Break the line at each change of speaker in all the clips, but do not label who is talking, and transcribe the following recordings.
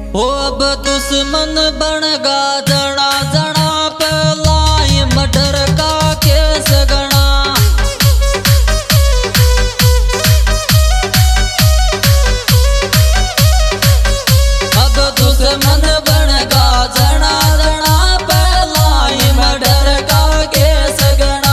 ओ अब दुश्मन बनगा जना जना पे लाई मर्डर का केस गणा। अब दुश्मन बनगा जना जना पे लाई मर्डर का केस गणा।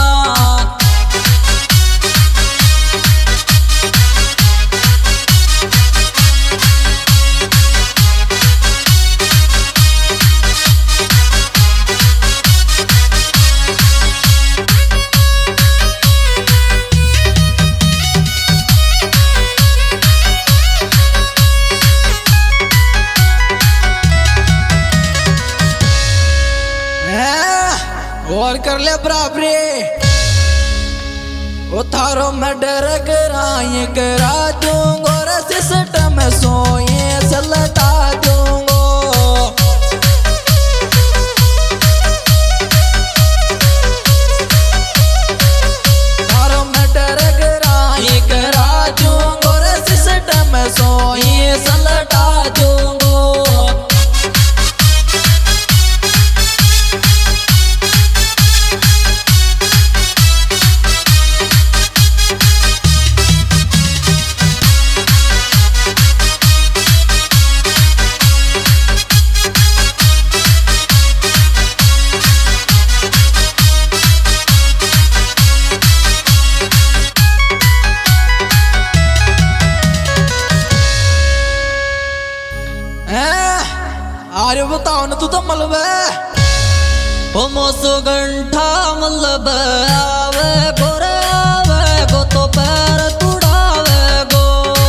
और कर ले बराबरी उतारो मैं डर कराए करा दूंगो रे सिस्टम सोए सलटा दूंगो। तारो मैं डर कराए करा दूंगो रे सिस्टम सोए सलटा दूंगो। अरे बताओ ना तू तो मलबे
ओ मोसो गंठा मलब आवे गोरे आवे गो तो पैर तुड़ावे गो।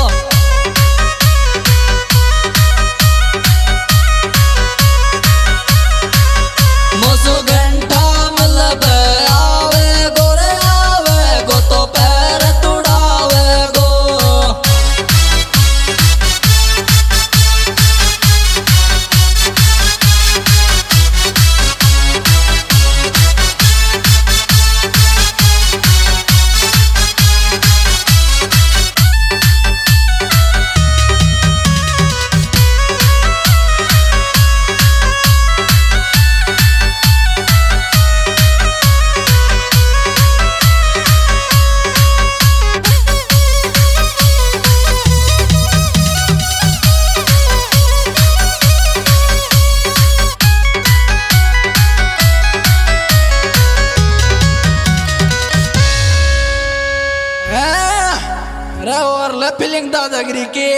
मोसो गंठा मलब आवे गोरे आवे गो तो पैर तुड़ावे गो।
और ले फीलिंग दादागिरी की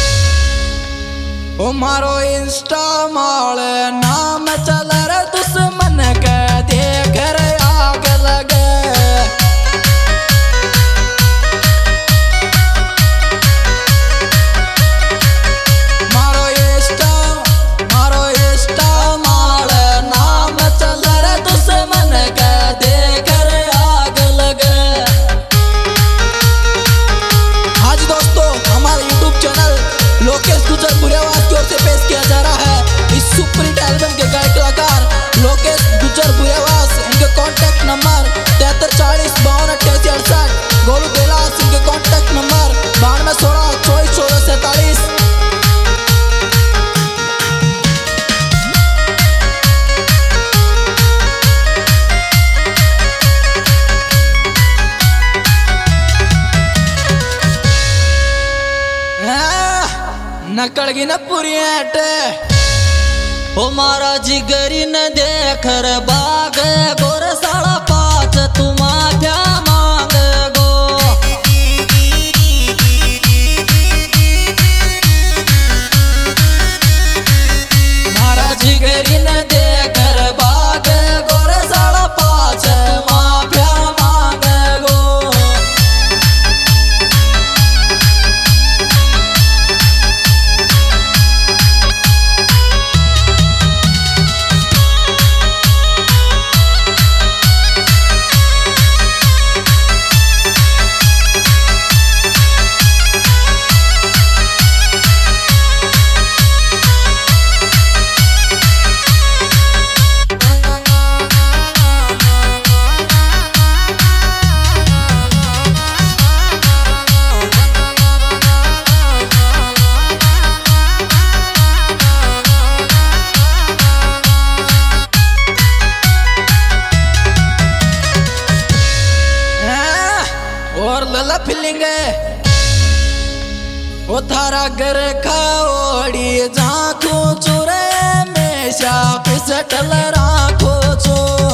ओ मारो इंस्टा माल नाम चल रे दुश्मन के देख रे आग लगे। मारो इंस्टा माल नाम चल रे दुश्मन के देख रे आग लगे। हमारे YouTube चैनल लोकेश गुजर बुरेवास की ओर से पेश किया जा रहा है इस सुपर हिट एल्बम के गायक कलाकार लोकेश गुजर बुरेवास। इनके कॉन्टैक्ट नंबर 7340 52 88 68। गोलू बेलास इनके कॉन्टैक्ट नंबर 92 16 24 14 47। नकड़गी न पूरी
ओ मारा जिगरी न देख रे बाग गोर साड़ा पाँच तुमा क्या मांग गो। मारा जिगरी न देख रे बाग गोर साड़ा पाँच माफिया मांग गो।
थारा घर खाओड़ी झाँखो चोरे में शाप सटल राखो चो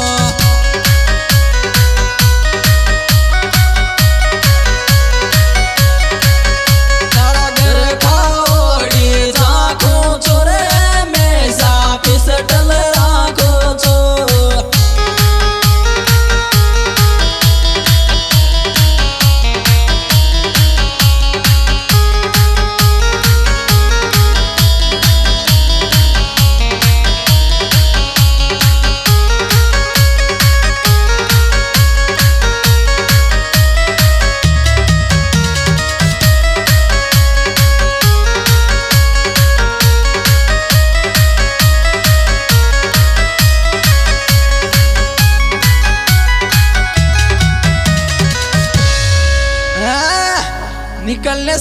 थारा घर खाओड़ी झाँखो चोरे में शाप सटल राखो चो निकलने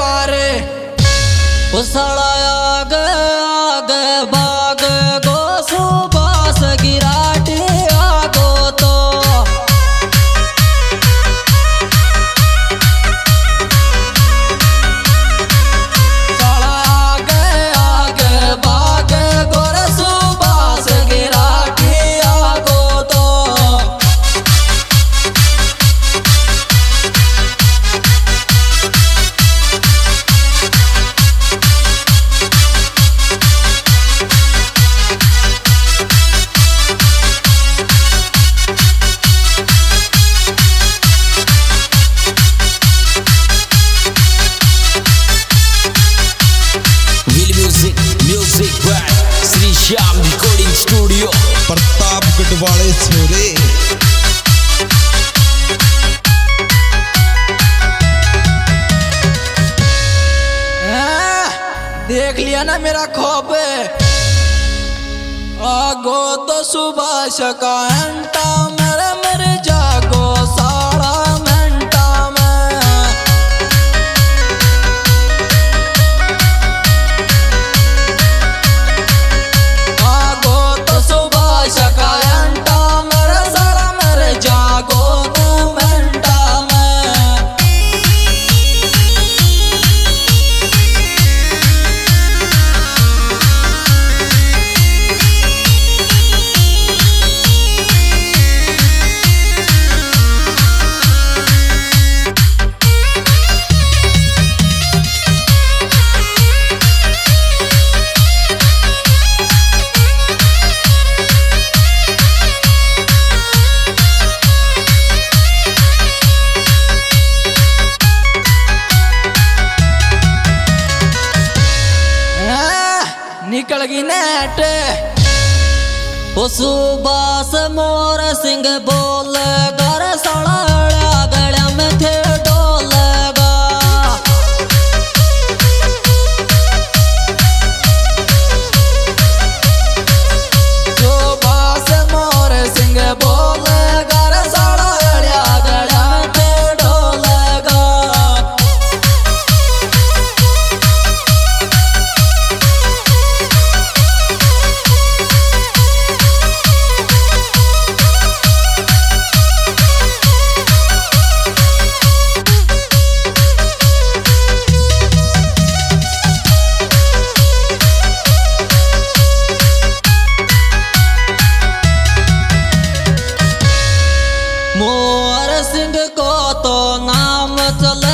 12:30
वो साला आग आग बाग गो सुबास गिराटी आगो तो
साला आग आग बाग गोर सुबास गिराटी आगो तो
music by Shri Shyam recording studio
Pratapgarh वाले छोरे
देख लिया ना मेरा खौफ आगो तो सुबह का घंटा मेरे मेरे जागो सारा घंटा में आगो तो सुबह का घंटा मेरे सारा मेरे जागो तो घंटा में निकल गई नेट
वो सुबास मोर सिंह बोल घर सड़ा गड़ा में थे डोलगा
सुबास मोर सिंह बोल घर सड़ा गड़ा में थे डोलगा
मोर सिंह को तो नाम चल